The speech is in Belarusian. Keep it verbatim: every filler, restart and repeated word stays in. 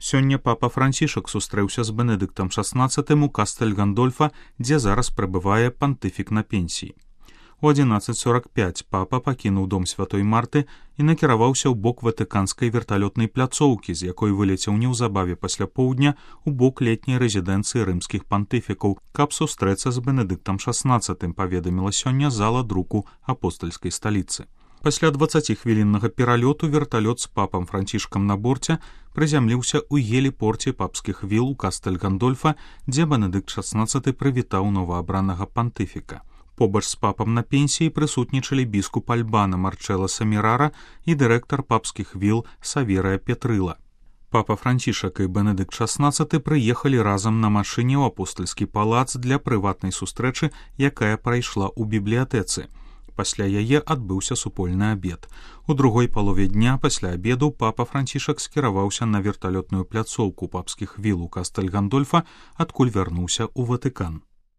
Сёння папа Францішак сустрэўся з Бенедыктам шаснаццатым у Кастэль-Гандольфа, дзе зараз прабывае пантыфік на пенсіі. У адзінаццаць сорак пяць папа пакінуў дом святой Марты і накіраваўся ў бок ватыканскай верталётнай пляцоўкі, з якой вылецеў неўзабаве пасля поўдня у бок летняй рэзідэнцыі рымскіх пантыфікаў, каб сустрэцца з Бенедыктам шаснаццатым, паведаміла сёння зала друку апостальскай сталіцы. Пасля дваццаціхвіліннага пералёту верталёт з папам Францішкам на борце прызямліўся ў геліпорце папскіх віл у Кастэль-Гандольфа, дзе Бенедыкт шаснаццаты прывітаў новаабранага пантыфіка. Побач з папам на пенсіі прысутнічалі біскуп Альбана Марчэла Самірара і дырэктар папскіх віл Саверыя Петрыла. Папа Францішак і Бенедыкт шаснаццаты прыехалі разам на машыне ў апостальскі палац для прыватнай сустрэчы, якая прайшла ў бібліятэцы. Пасля яе адбыўся супольны абед. У другой палове дня пасля абеду папа Францішак скіраваўся на верталётную пляцоўку папскіх віл у Кастэль-Гандольфа, адкуль вярнуўся ў Ватыкан.